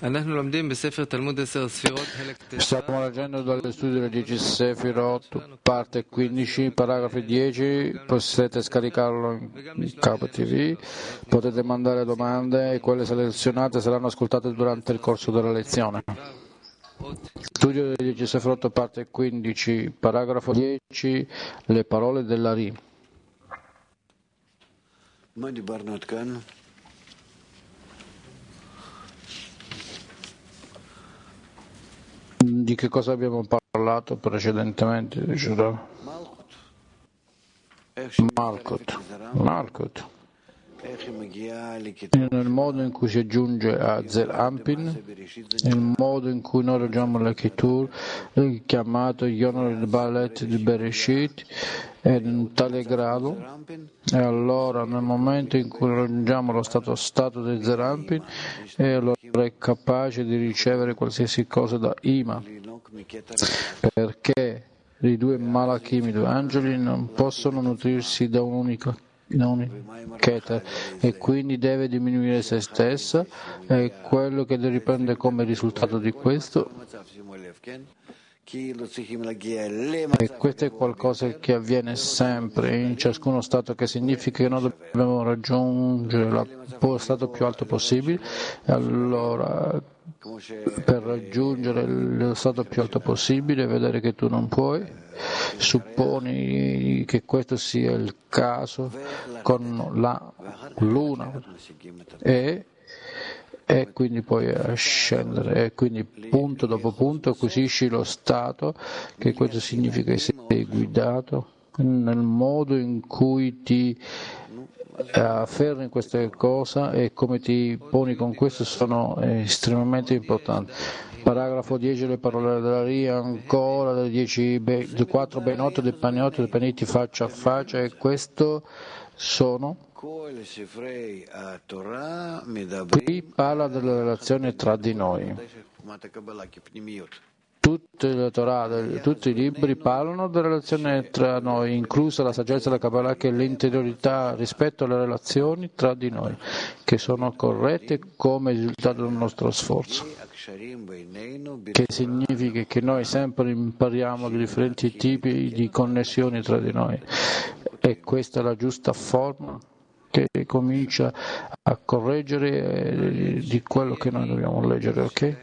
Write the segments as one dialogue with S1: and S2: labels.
S1: Stiamo leggendo dallo studio delle 10 Sefirot, parte 15, paragrafi 10, potete scaricarlo in Capo TV, potete mandare domande e quelle selezionate saranno ascoltate durante il corso della lezione. Studio delle 10 Sefirot, parte 15, paragrafo 10, le parole dell'Ari. Di che cosa abbiamo parlato precedentemente? Malkut. Nel modo in cui si aggiunge a Zer Anpin, il modo in cui noi leggiamo la Kitur, chiamato Yonor Balet di Bereshit, è in tale grado, e allora nel momento in cui raggiungiamo lo stato di Zer Anpin, e allora è capace di ricevere qualsiasi cosa da Ima, perché i due malachim, i due angeli, non possono nutrirsi da un'unica Keter, e quindi deve diminuire se stessa, e quello che riprende come risultato di questo, e questo è qualcosa che avviene sempre in ciascuno stato, che significa che noi dobbiamo raggiungere lo stato più alto possibile, e allora per raggiungere lo stato più alto possibile, vedere che tu non puoi, supponi che questo sia il caso con la luna, e quindi puoi scendere, e quindi punto dopo punto acquisisci lo stato, che questo significa che sei guidato nel modo in cui ti afferri in queste cose e come ti poni con questo sono estremamente importanti. Paragrafo 10, le parole della Ria, ancora delle 4 Benot, dei Paniti faccia a faccia, e questo sono. Qui parla della relazione tra di noi. Tutte le Torah, tutti i libri parlano della relazione tra noi, inclusa la saggezza della Kabbalah, che è l'interiorità rispetto alle relazioni tra di noi, che sono corrette come risultato del nostro sforzo, che significa che noi sempre impariamo di differenti tipi di connessioni tra di noi, e questa è la giusta forma che comincia a correggere di quello che noi dobbiamo leggere, ok?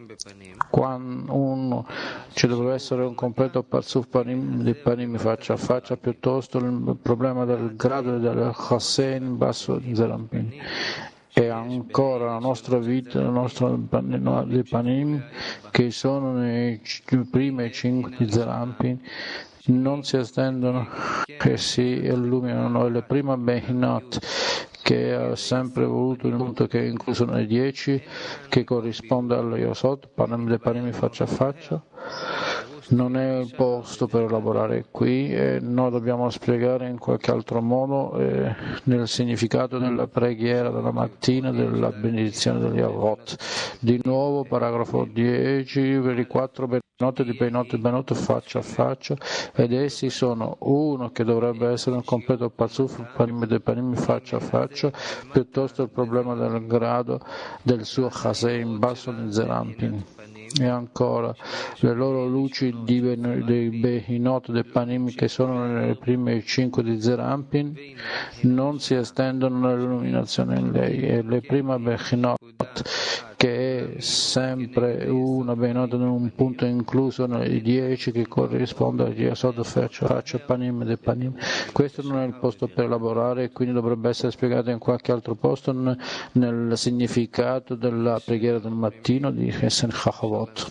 S1: Quando ci dovrebbe essere un completo parsuf panim di panim faccia a faccia, piuttosto il problema del grado del Hassan basso di Zerampin. E ancora la nostra vita, il nostro di panim, che sono nei primi 5 di Zerampin, non si estendono e si illuminano. Le prime Behinot, che ha sempre voluto il punto che è incluso nei 10, che corrisponde allo Yosod, Panim faccia a faccia, non è il posto per lavorare qui, e noi dobbiamo spiegare in qualche altro modo nel significato della preghiera della mattina, della benedizione degli Avot. Di nuovo, paragrafo 10, per i 4 Benot di Benot faccia a faccia, ed essi sono uno che dovrebbe essere un completo Parsuf Panim faccia a faccia, piuttosto il problema del grado del suo Chasein basso di Zerampin. E ancora le loro luci dei Behinot dei Panim, che sono nelle prime 5 di Zerampin, non si estendono nell'illuminazione in lei, e le prime Behinot, che è sempre una Behinot in un punto incluso nei 10, che corrisponde agli Yasod faccia Panim dei Panim. Questo non è il posto per elaborare, e quindi dovrebbe essere spiegato in qualche altro posto nel significato della preghiera del mattino di Hesen Chachavot.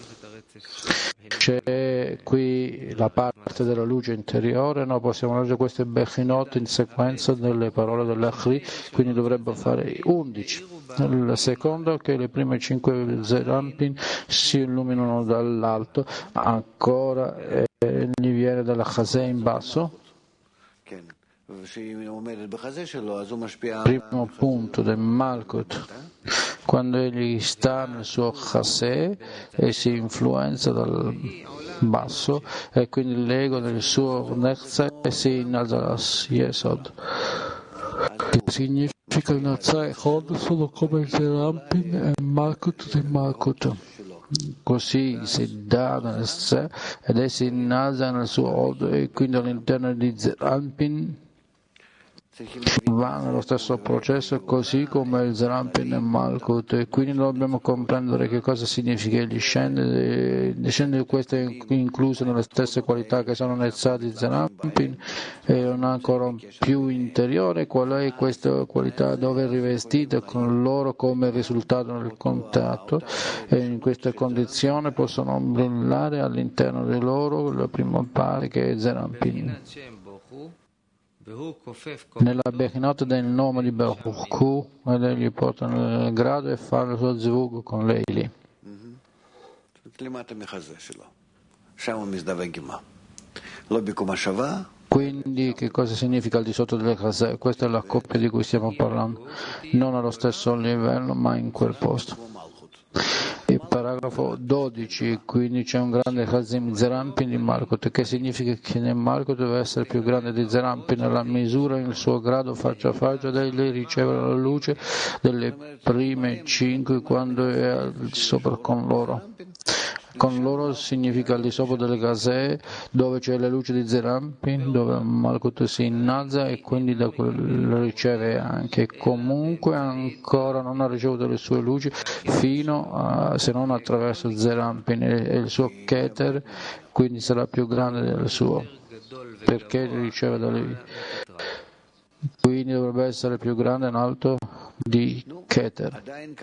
S1: C'è qui la parte della luce interiore, noi possiamo leggere queste Bechinot in sequenza delle parole dell'Achri, quindi dovrebbero fare 11. Il secondo, che le prime 5 Zerampin si illuminano dall'alto, ancora gli viene dalla Chazè in basso. Primo punto del Malkut, quando egli sta nel suo Chasè e si influenza dal basso, e quindi l'ego del suo Nechze si innalza al Yesod. che significa Nazai Hod sono come Zerampin e Malkut di Malkut. Così si dà nel sé ed essi innalza nel suo Hod e quindi all'interno di Zerampin va nello stesso processo così come il Zerampin e Malkut, e quindi dobbiamo comprendere che cosa significa egli scende queste incluse nelle stesse qualità che sono nel Sa di Zerampin e una ancora più interiore. Qual è questa qualità dove è rivestita con loro come risultato del contatto, e in questa condizione possono brillare all'interno di loro la prima parte che è Zerampin. Nella Bechinot del nome di Baruch ed egli porta nel grado e fa il suo zvug con lei lì. Quindi che cosa significa al di sotto del Chazè? Questa è la coppia di cui stiamo parlando, non allo stesso livello ma in quel posto. Il paragrafo 12, quindi c'è un grande Chazim Zerampin di Malkut, che significa che nel Malkut deve essere più grande di Zerampin nella misura il suo grado faccia a faccia, da lei riceve la luce delle prime 5 quando è al di sopra con loro. Con loro significa al di sopra delle Gazè, dove c'è la luce di Zerampin, dove Malkut si innalza e quindi da quello riceve anche. Comunque ancora non ha ricevuto le sue luci fino se non attraverso Zerampin e il suo Keter, quindi sarà più grande del suo, perché riceve da lui. Quindi dovrebbe essere più grande in alto di Keter.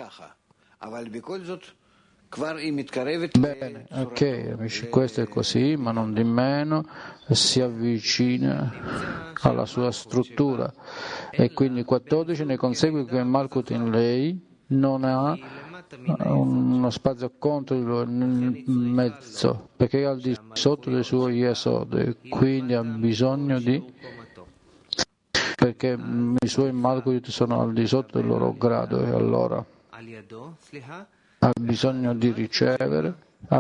S1: Bene, ok amici, questo è così, ma non di meno si avvicina alla sua struttura, e quindi 14 ne consegue che Malkut in lei non ha uno spazio contro nel mezzo, perché è al di sotto del suo Yesod, e quindi ha bisogno perché i suoi Malkut sono al di sotto del loro grado, e allora ha bisogno di ricevere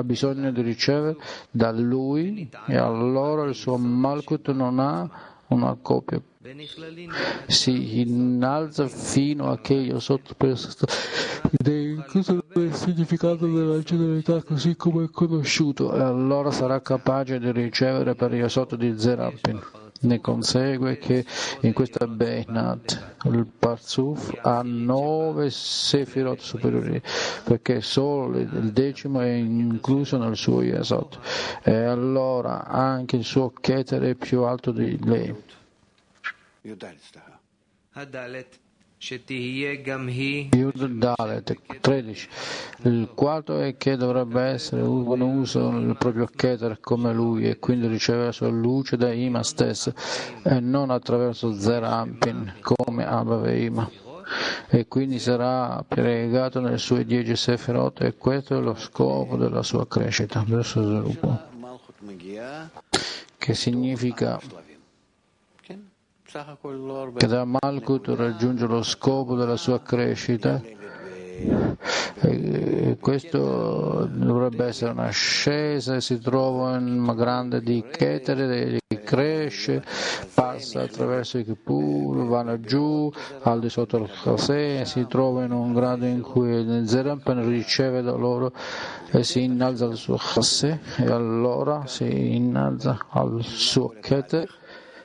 S1: da lui, e allora il suo Malkut non ha una copia, si innalza fino a che io sotto ed è incluso nel significato della generalità così come è conosciuto, e allora sarà capace di ricevere per io sotto di Zerampin. Ne consegue che in questa Beinat il Parzuf ha 9 Sefirot superiori, perché solo il decimo è incluso nel suo Yesod, e allora anche il suo Keter è più alto di lei. Yud Dalet 13. Il quarto è che dovrebbe essere uno uso il proprio Keter come lui, e quindi riceve la sua luce da Ima stesso e non attraverso Zerampin come Abba Veima, e quindi sarà piegato nelle sue 10 Sefirot, e questo è lo scopo della sua crescita, del suo sviluppo, che significa che da Malkut raggiunge lo scopo della sua crescita, e questo dovrebbe essere un'ascesa, si trova in una grande di Keter, cresce, passa attraverso i Kippur, va giù al di sotto del Chasè, si trova in un grado in cui il Zerampin riceve da loro e si innalza al suo Chasè, e allora si innalza al suo Keter,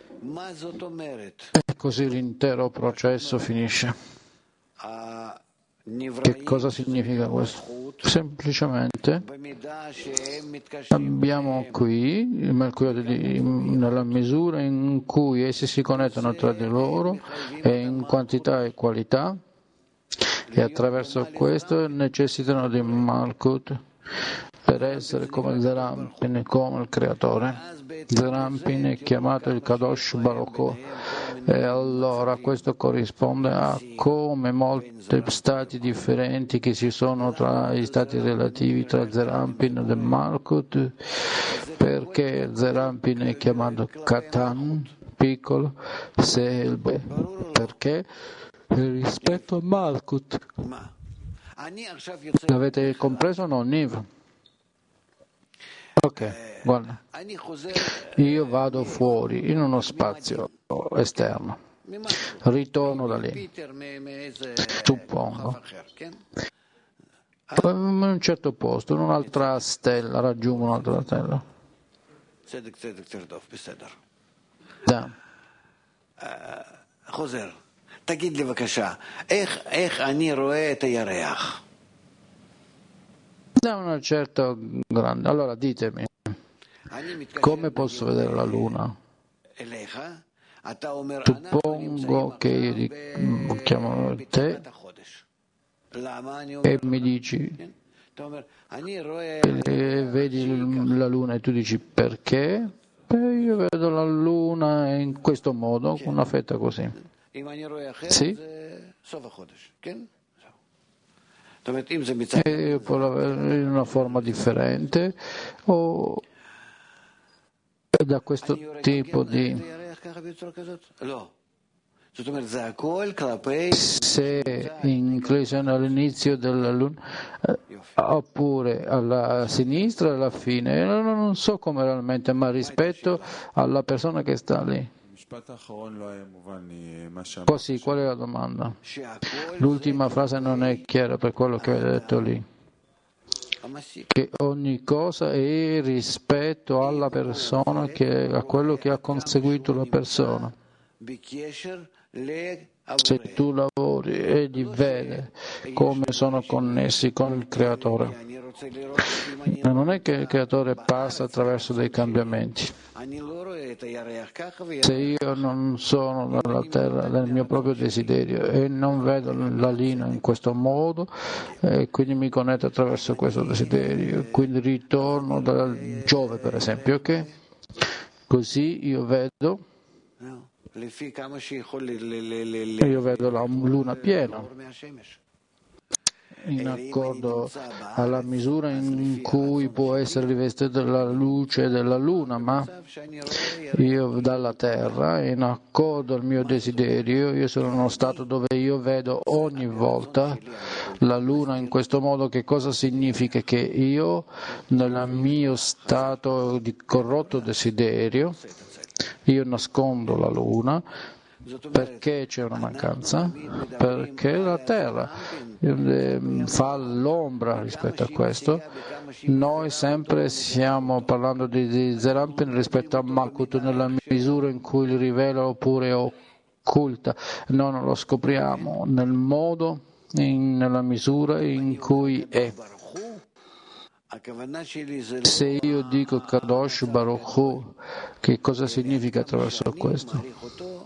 S1: e così l'intero processo finisce. Che cosa significa questo? Semplicemente abbiamo qui il Mercurio nella misura in cui essi si connettono tra di loro e in quantità e qualità, e attraverso questo necessitano di Malkut per essere come Zerampin, come il creatore. Zerampin è chiamato il Kadosh Baruch, e allora questo corrisponde a come molti stati differenti che ci sono tra gli stati relativi tra Zerampin e Malkut, perché Zerampin è chiamato Katan, piccolo, Selbe, perché rispetto a Malkut. L'avete compreso o no, Niv? Ok, guarda, io vado fuori in uno spazio esterno, ritorno da lì, suppongo. In un certo posto, in un'altra stella, raggiungo un'altra stella.
S2: חוזר, תגיד לי בבקשה, איך אני רואה את הירח?
S1: Da una certa grande. Allora ditemi, come posso vedere la luna? Suppongo che io chiamo te e mi dici vedi la luna e tu dici perché? Io vedo la luna in questo modo, con una fetta così. Sì? E può avere in una forma differente o da questo tipo di... Se inclisione all'inizio della luna oppure alla sinistra alla fine, non so come realmente, ma rispetto alla persona che sta lì. Così, qual è la domanda? L'ultima frase non è chiara per quello che avete detto lì. Che ogni cosa è rispetto alla persona, a quello che ha conseguito la persona. Se tu lavori e li vedi come sono connessi con il Creatore, non è che il Creatore passa attraverso dei cambiamenti. Se io non sono nella terra del mio proprio desiderio e non vedo la linea in questo modo, e quindi mi connetto attraverso questo desiderio, quindi ritorno dal Giove per esempio, ok? Così io vedo la luna piena, in accordo alla misura in cui può essere rivestita la luce della luna, ma io dalla terra, in accordo al mio desiderio, io sono in uno stato dove io vedo ogni volta la luna in questo modo. Che cosa significa? Che io nel mio stato di corrotto desiderio io nascondo la luna. Perché c'è una mancanza? Perché la terra fa l'ombra rispetto a questo. Noi sempre stiamo parlando di Zerampin rispetto a Malkut nella misura in cui li rivela oppure occulta. Noi non lo scopriamo nel modo, nella misura in cui è. Se io dico Kadosh Baruch Hu, che cosa significa attraverso questo?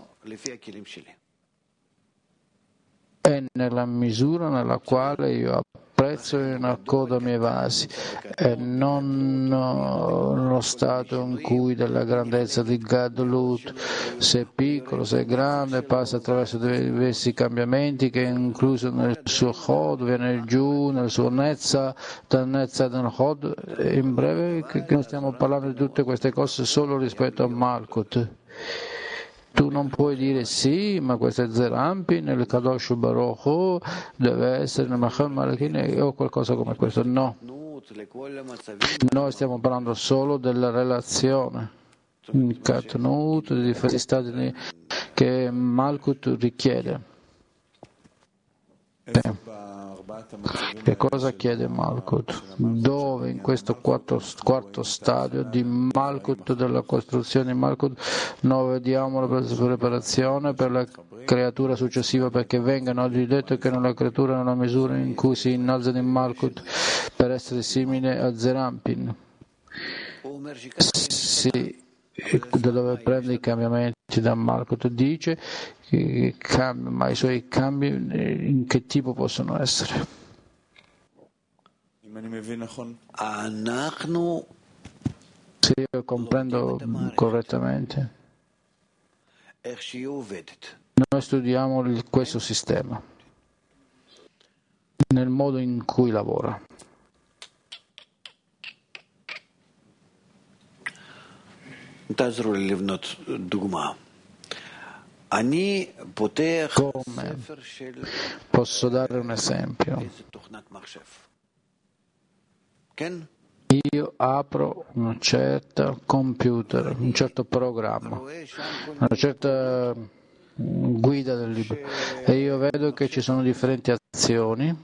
S1: È nella misura nella quale io apprezzo in accordo ai miei vasi e non lo stato in cui della grandezza di Gadlut, se è piccolo, se è grande, passa attraverso diversi cambiamenti che è incluso nel suo Chod, viene giù nel suo Nezza, dal Nezza del Chod. In breve, che non stiamo parlando di tutte queste cose solo rispetto a Malkut. Tu non puoi dire sì, ma questo è Zerampi, nel Kadosh Baruch Hu, deve essere nel Machal Malachine o qualcosa come questo. No. Noi stiamo parlando solo della relazione, il Katnut, di differenti stati che Malkut richiede. Che cosa chiede Malkut? Dove in questo quarto stadio di Malkut, della costruzione di Malkut, noi vediamo la preparazione per la creatura successiva, perché vengano detto che nella creatura nella misura in cui si innalza in Malkut per essere simile a Zerampin. Sì, da dove prende i cambiamenti da Malkut, dice che cambia, ma i suoi cambi in che tipo possono essere? Se io comprendo correttamente, noi studiamo questo sistema nel modo in cui lavora. Come posso dare un esempio? Io apro un certo computer, un certo programma, una certa guida del libro. E io vedo che ci sono differenti azioni,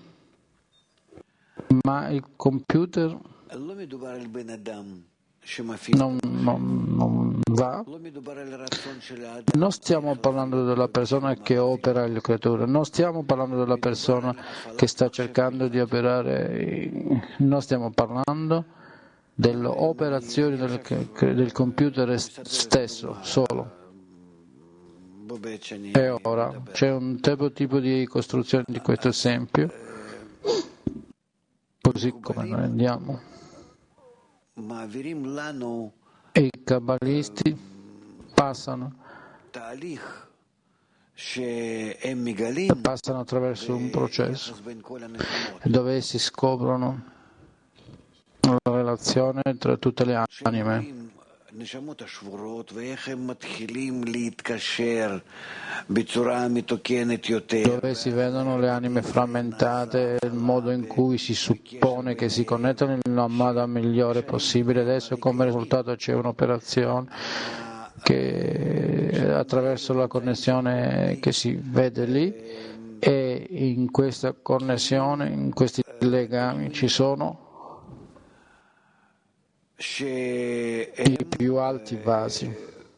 S1: ma il computer non va. Non stiamo parlando della persona che opera il creatore, non stiamo parlando della persona che sta cercando di operare, non stiamo parlando delle operazioni del computer stesso, solo. E ora c'è un tipo di costruzione di questo esempio, così come noi andiamo. E i kabbalisti passano attraverso un processo dove essi scoprono la relazione tra tutte le anime, dove si vedono le anime frammentate, il modo in cui si suppone che si connettano nella modo migliore possibile. Adesso come risultato c'è un'operazione che attraverso la connessione che si vede lì, e in questa connessione, in questi legami ci sono i più alti vasi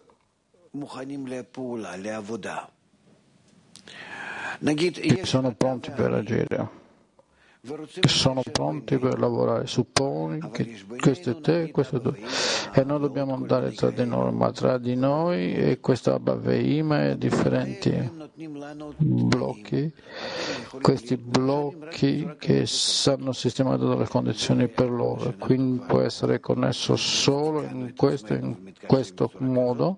S1: che sono pronti per agire, che sono pronti per lavorare. Supponi che questo è te, questo è tu, e noi dobbiamo andare tra di noi, ma tra di noi e questa Abbaveima e differenti blocchi, questi blocchi che hanno sistemato delle condizioni per loro, e quindi può essere connesso solo in questo modo.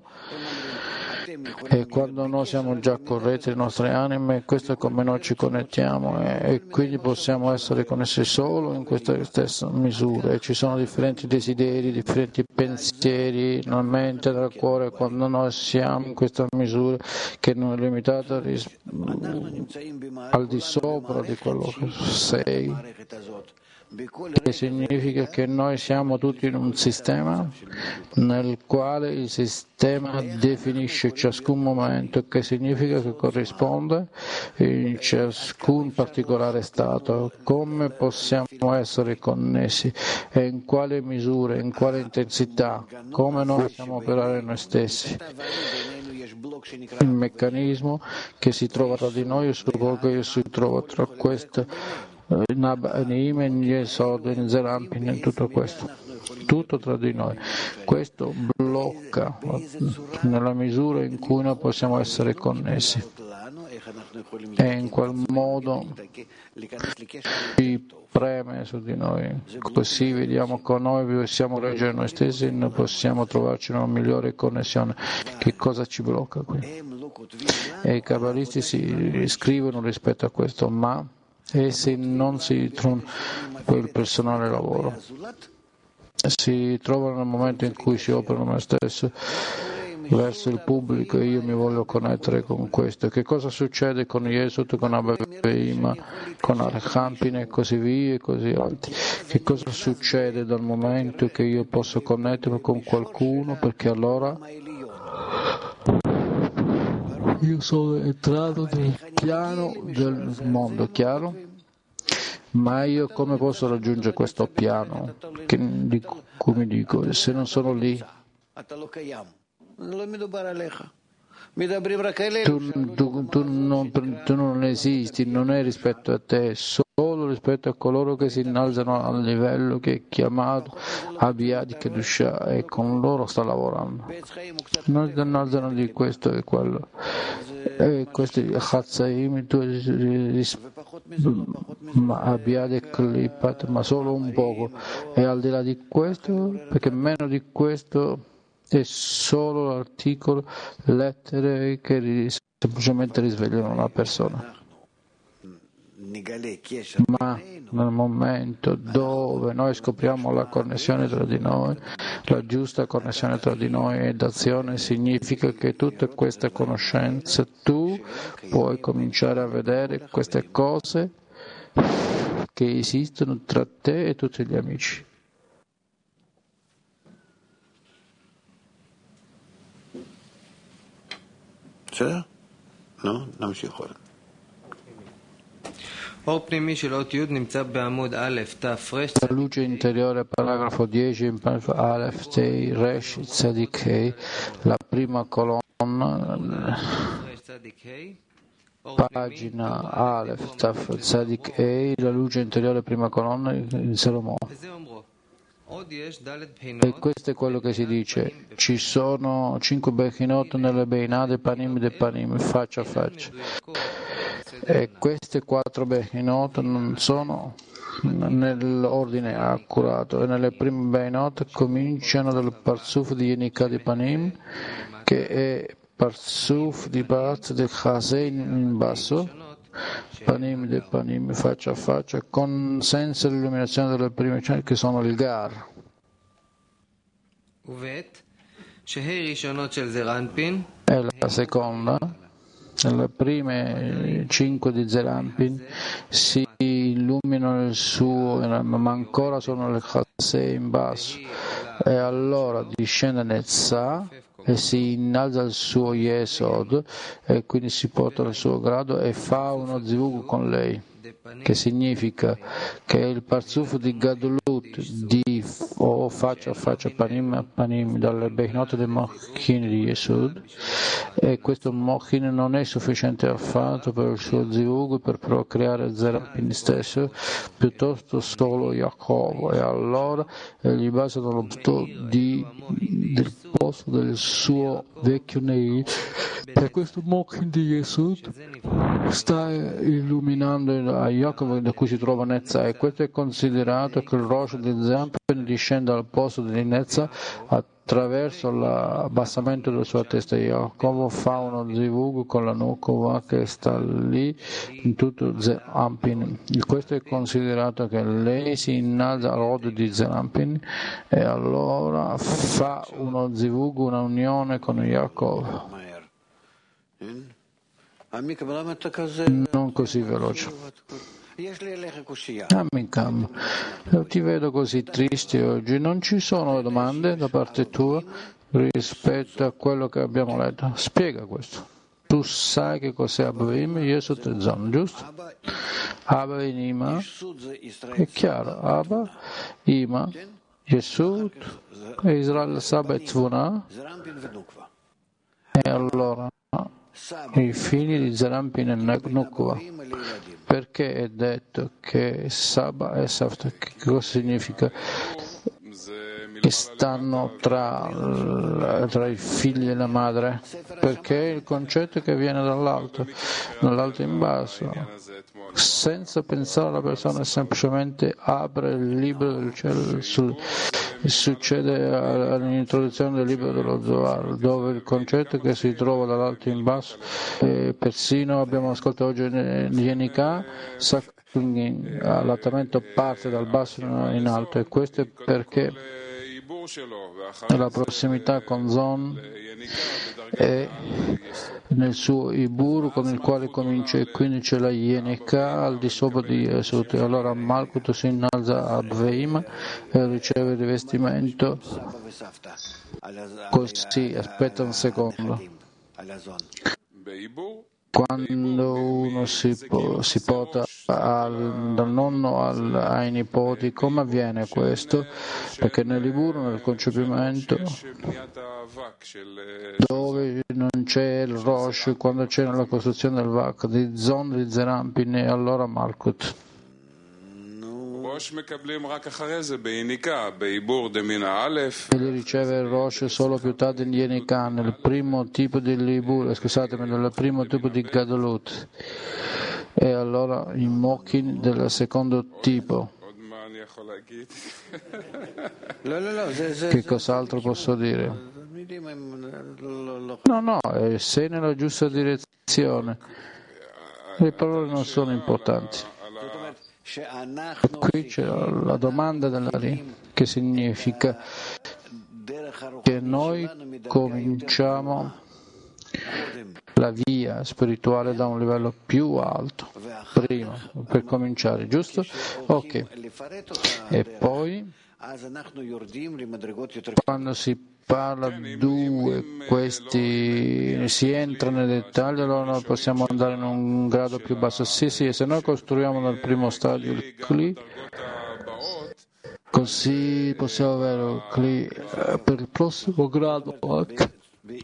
S1: E quando noi siamo già corretti le nostre anime, questo è come noi ci connettiamo, e quindi possiamo essere connessi solo in questa stessa misura. E ci sono differenti desideri, differenti pensieri nella mente, nel cuore, quando noi siamo in questa misura che non è limitata al di sopra di quello che sei, che significa che noi siamo tutti in un sistema nel quale il sistema definisce ciascun momento, che significa che corrisponde in ciascun particolare stato. Come possiamo essere connessi e in quale misura, in quale intensità, come noi possiamo operare noi stessi. Il meccanismo che si trova tra di noi, su quello che si trova tra queste in Yesod, in Zerampin, in tutto questo, tutto tra di noi. Questo blocca nella misura in cui noi possiamo essere connessi, e in quel modo ci preme su di noi, così vediamo che noi possiamo reggere noi stessi e noi possiamo trovarci una migliore connessione. Che cosa ci blocca qui? E i kabbalisti si scrivono rispetto a questo, ma essi non si trovano quel personale lavoro, si trovano nel momento in cui si operano me stesso verso il pubblico, e io mi voglio connettere con questo. Che cosa succede con Yesod, con Abbaveima, con Archampin e così via e così avanti? Che cosa succede dal momento che io posso connettermi con qualcuno, perché allora io sono entrato nel piano del mondo, chiaro? Ma io come posso raggiungere questo piano di cui mi dico, se non sono lì? Tu non esisti, non è rispetto a te, solo rispetto a coloro che si innalzano al livello che è chiamato Abiyad Kedusha, e con loro sta lavorando. Non si innalzano di questo e quello. E questi Chatzaim, Abiyad e Klipat, ma solo un poco. E al di là di questo, perché meno di questo è solo l'articolo, lettere che semplicemente risvegliano la persona. Ma nel momento dove noi scopriamo la connessione tra di noi, la giusta connessione tra di noi ed azione, significa che tutte queste conoscenze tu puoi cominciare a vedere queste cose che esistono tra te e tutti gli amici.
S2: No? נמשיך הלאה.
S3: אור פנימי של אות י' נמצא בעמוד א' ת' ר'.
S1: La luce interiore, paragrafo 10, in paragrafo Aleph, Tei, Resh, Tzadik, Hei, la prima colonna, pagina Aleph, Taf, Tzadik, Hei, la luce interiore, prima colonna, il Salomone. E questo è quello che si dice. Ci sono 5 Bechinot nelle Beinade, Panim de Panim, faccia a faccia. E queste 4 Bechinot non sono nell'ordine accurato. E nelle prime Beinot cominciano dal Parsuf di Yenika di Panim, che è Parsuf di Barat del Chasein in basso, Panim de Panim, faccia a faccia, con senza l'illuminazione delle prime, che sono il Gar. E la seconda, nelle prime 5 di Zerampin si illuminano il suo, ma ancora sono le Chassei in basso, e allora discende Netzah e si innalza il suo Yesod, e quindi si porta al suo grado e fa uno zivug con lei, che significa che il parzuf di Gadulut, di faccia a faccia, panim a panim, dalle Bechinot del Mochin di Yesod, e questo Mochin non è sufficiente affatto per il suo zivug, per procreare Zerampin stesso, piuttosto solo Yaakov, e allora gli basano l'obsto del posto del suo vecchio Nei. Per questo Mochin di Yesod sta illuminando a Yaakov, da cui si trova Netzah, e questo è considerato che il Rosh di Zerampin discende al posto di Netzah attraverso l'abbassamento della sua testa. Yaakov fa uno zivug con la Nukova che sta lì in tutto Zerampin. Questo è considerato che lei si innalza al Rod di Zerampin e allora fa uno zivug, una unione con Yaakov. Non così veloce. Amikam, ti vedo così triste oggi. Non ci sono domande da parte tua rispetto a quello che abbiamo letto? Spiega questo. Tu sai che cos'è Abba-Im, Yesod e Zon, giusto? Abba in Ima, è chiaro. Abba, Ima, Yesod, e Israel Saba e Tvuna. E allora i figli di Zerampin e Nukva, perché è detto che Saba e Safta, che cosa significa? Che stanno tra i figli e la madre, perché il concetto che viene dall'alto in basso, senza pensare alla persona, semplicemente apre il libro del cielo. Succede all'introduzione del libro dello Zohar, dove il concetto che si trova dall'alto in basso, persino abbiamo ascoltato oggi Yenika, l'attamento parte dal basso in alto, e questo è perché la prossimità con Zon è nel suo Ibur con il quale comincia, e quindi c'è la Yenika al di sopra di Yesod. Allora Malkut si innalza a Bveim e riceve il rivestimento così. Aspetta un secondo. Quando uno si porta dal nonno ai nipoti, come avviene questo? Perché nell'Ibur, nel concepimento, dove non c'è il Rosh, quando c'è nella costruzione del Vak, di Zon, di Zerampin, e allora Malkut. Egli riceve il Rosh solo più tardi in Yenika, nel primo tipo di Libur, nel primo tipo di Gadolut, e allora in Mochin del secondo tipo. Che cos'altro posso dire? No, sei nella giusta direzione. Le parole non sono importanti. Qui c'è la domanda che significa che noi cominciamo la via spirituale da un livello più alto prima, per cominciare, giusto? Ok. E poi Quando si parla due, questi si entra nei dettagli, allora noi possiamo andare in un grado più basso. Sì, se noi costruiamo nel primo stadio il Kli, così possiamo avere il Kli per il prossimo grado anche.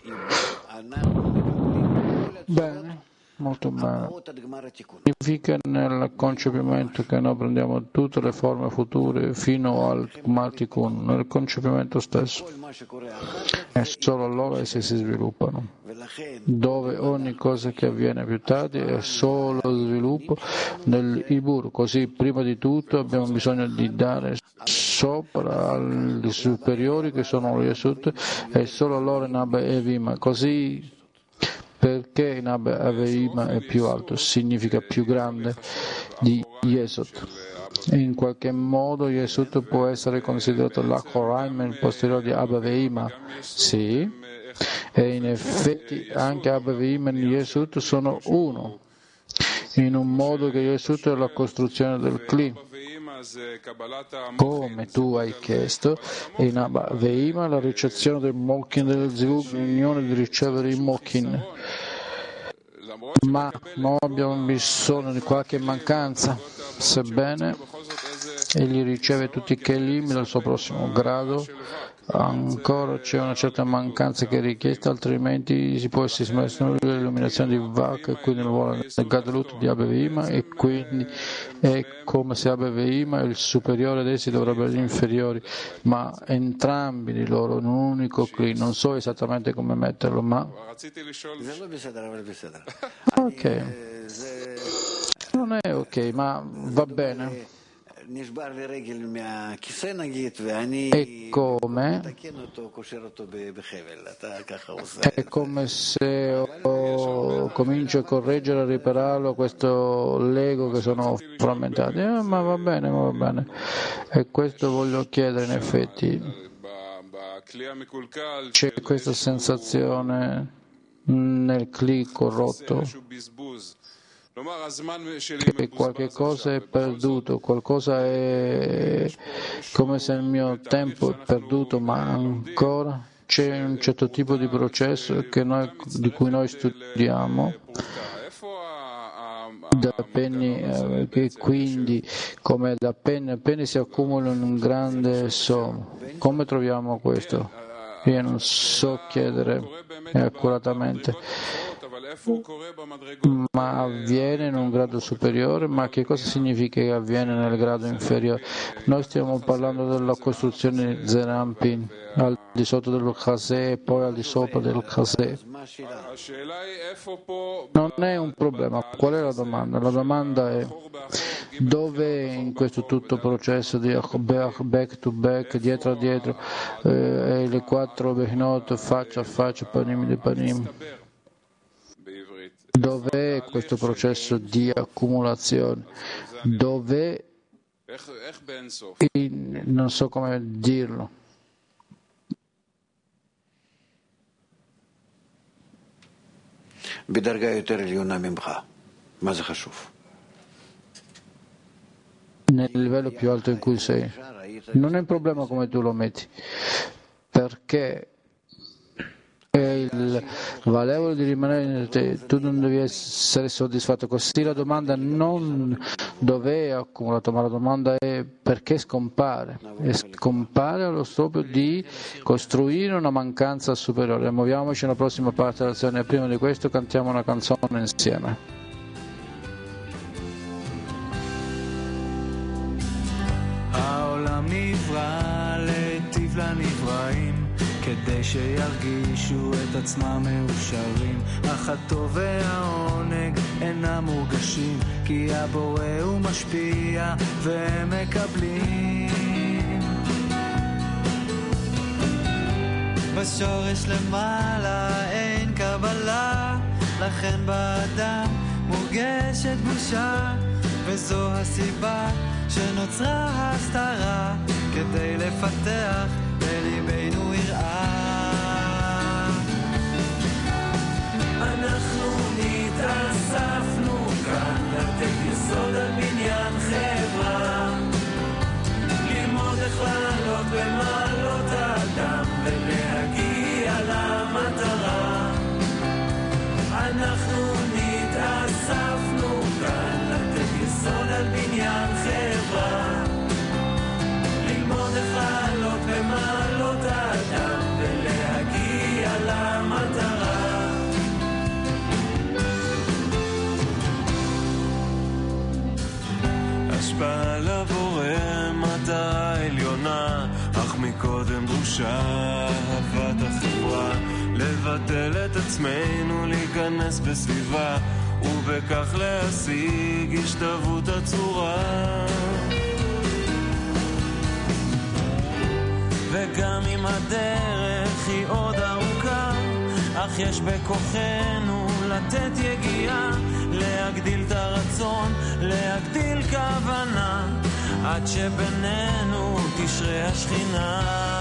S1: Bene, molto bene. Significa nel concepimento che noi prendiamo tutte le forme future fino al Gmartikun, nel concepimento stesso. E solo allora esse si sviluppano. Dove ogni cosa che avviene più tardi è solo sviluppo nell'Ibur. Così prima di tutto abbiamo bisogno di dare sopra agli superiori che sono gli Yesut e solo allora Naba e Vima. Così perché Naba Aveima è più alto, significa più grande di Yesut. In qualche modo Yesut può essere considerato l'Achoraim, il posteriore di Abba Veima, sì, e in effetti anche Abba Veima e Yesut sono uno, in un modo che Yesut è la costruzione del Kli. Come tu hai chiesto, in Abba Veima la ricezione del Mokin del Zivug, l'unione di ricevere i Mokin. Ma noi abbiamo bisogno di qualche mancanza, sebbene egli riceve tutti i Kelim del suo prossimo grado, ancora c'è una certa mancanza che è richiesta, altrimenti si può essere l'illuminazione di Vak e quindi il Gadlut di Abeveima, e quindi è come se Abeveima, il superiore ad essi, dovrebbe essere inferiori, ma entrambi di loro in un unico Kli. Non so esattamente come metterlo, ma ok, non è ok, ma va bene. È come se comincio a correggere, a ripararlo questo Lego che sono frammentati. Ma va bene. E questo voglio chiedere, in effetti, c'è questa sensazione nel Kli corrotto che qualche cosa è perduto, qualcosa è come se il mio tempo è perduto, ma ancora c'è un certo tipo di processo di cui noi studiamo da penny, che quindi come da penny si accumula in un grande sommo. Come troviamo questo? Io non so chiedere accuratamente, ma avviene in un grado superiore. Ma che cosa significa che avviene nel grado inferiore? Noi stiamo parlando della costruzione di Zerampin al di sotto del Chasé e poi al di sopra del Chasé. Non è un problema. Qual è la domanda? La domanda è: dove in questo tutto processo di back to back, dietro a dietro, le quattro Behinot, faccia a faccia, panim di panim? Dov'è questo processo di accumulazione? Dov'è? Non so come dirlo. Nel livello più alto in cui sei. Non è un problema come tu lo metti, perché è il valevole di rimanere in te. Tu non devi essere soddisfatto. Così la domanda non dov'è accumulato, ma la domanda è perché scompare. E scompare allo scopo di costruire una mancanza superiore. Muoviamoci nella prossima parte dell'azione. Prima di questo cantiamo una canzone insieme.
S4: כדי שירגישו את עצמם מאושרים, אך הטוב והעונג אינם מורגשים, כי הבורא הוא משפיע והם מקבלים. בשורש למעלה אין קבלה, לכן באדם מורגשת בושה, וזו הסיבה שנוצרה הסתרה, כדי לפתח בליבנו יראה. אנחנו נתאספנו כאן לתת יסוד על בניין חברה, ללמוד איך לעלות
S5: נכונה, אך מקודם דרושה אהבת החברה, לבטל את עצמנו, להיכנס בסביבה, ובכך להשיג השתוות הצורה. וגם אם הדרך היא עוד ארוכה, אך יש בכוחנו לתת יגיעה, להגדיל את הרצון, להגדיל כוונה, עד שבינינו תשרה השכינה.